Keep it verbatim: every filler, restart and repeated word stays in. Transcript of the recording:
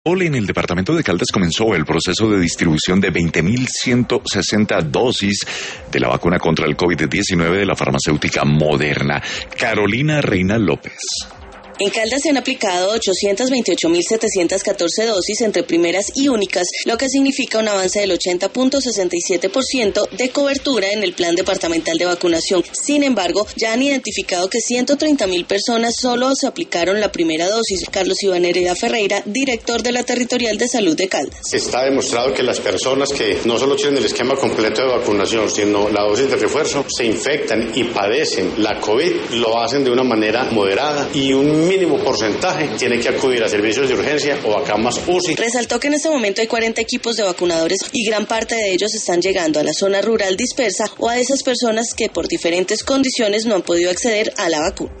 Hoy en el departamento de Caldas comenzó el proceso de distribución de veinte mil ciento sesenta dosis de la vacuna contra el COVID diecinueve de la farmacéutica Moderna. Carolina Reina López. En Caldas se han aplicado ochocientas veintiocho mil setecientas catorce dosis entre primeras y únicas, lo que significa un avance del ochenta punto sesenta y siete por ciento de cobertura en el plan departamental de vacunación. Sin embargo, ya han identificado que ciento treinta mil personas solo se aplicaron la primera dosis. Carlos Iván Hereda Ferreira, director de la Territorial de Salud de Caldas. Está demostrado que las personas que no solo tienen el esquema completo de vacunación, sino la dosis de refuerzo, se infectan y padecen la COVID, lo hacen de una manera moderada y un mínimo porcentaje tiene que acudir a servicios de urgencia o a camas U C I. Resaltó que en este momento hay cuarenta equipos de vacunadores y gran parte de ellos están llegando a la zona rural dispersa o a esas personas que por diferentes condiciones no han podido acceder a la vacuna.